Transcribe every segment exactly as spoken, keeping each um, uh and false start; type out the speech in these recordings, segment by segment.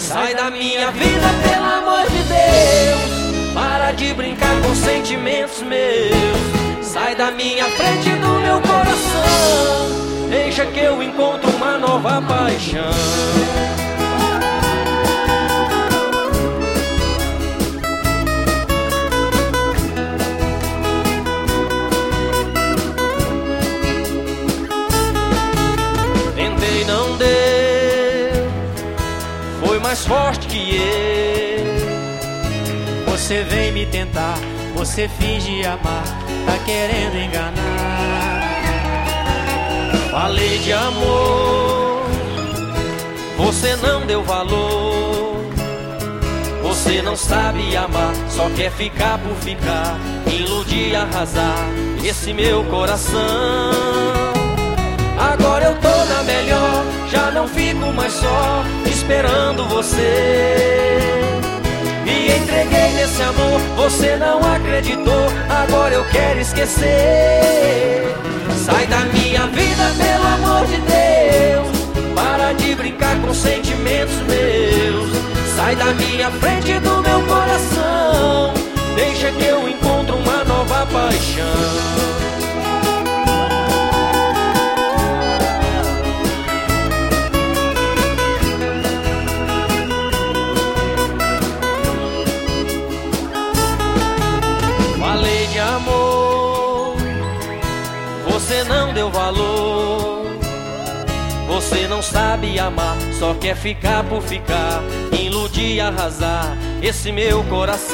Sai da minha vida, pelo amor de Deus. Para de brincar com sentimentos meus. Sai da minha frente do meu coração. Deixa que eu encontro uma nova paixão. Tentei, não deu, foi mais forte que eu. Você vem me tentar, você finge amar, tá querendo enganar. Falei de amor, você não deu valor. Você não sabe amar, só quer ficar por ficar, iludir, arrasar esse meu coração. Agora eu tô na melhor, já não fico mais só, esperando você. Me entreguei nesse amor, você não acreditou, agora eu quero esquecer. Sai da minha vida, pelo amor de Deus. Para de brincar com sentimentos meus. Sai da minha frente do meu coração. Deixa que eu encontro uma nova paixão. Falei de amor, você não deu valor. Você não sabe amar, só quer ficar por ficar, iludir, arrasar esse meu coração.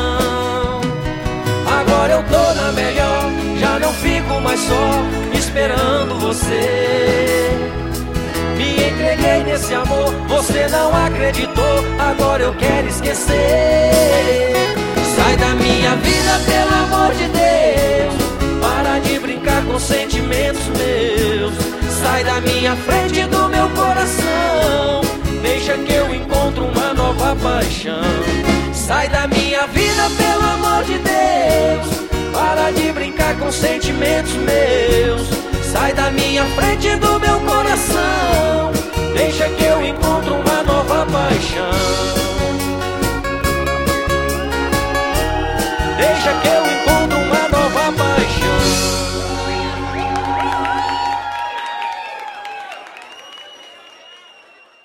Agora eu tô na melhor, já não fico mais só, esperando você. Me entreguei nesse amor, você não acreditou, agora eu quero esquecer. Sai da minha vida, pelo amor de Deus. Para de brincar com sentimentos meus. Sai da minha frente do meu coração. Deixa que eu encontro uma nova paixão. Sai da minha vida, pelo amor de Deus. Para de brincar com sentimentos meus. Sai da minha frente do meu coração. Deixa que eu encontro uma nova paixão.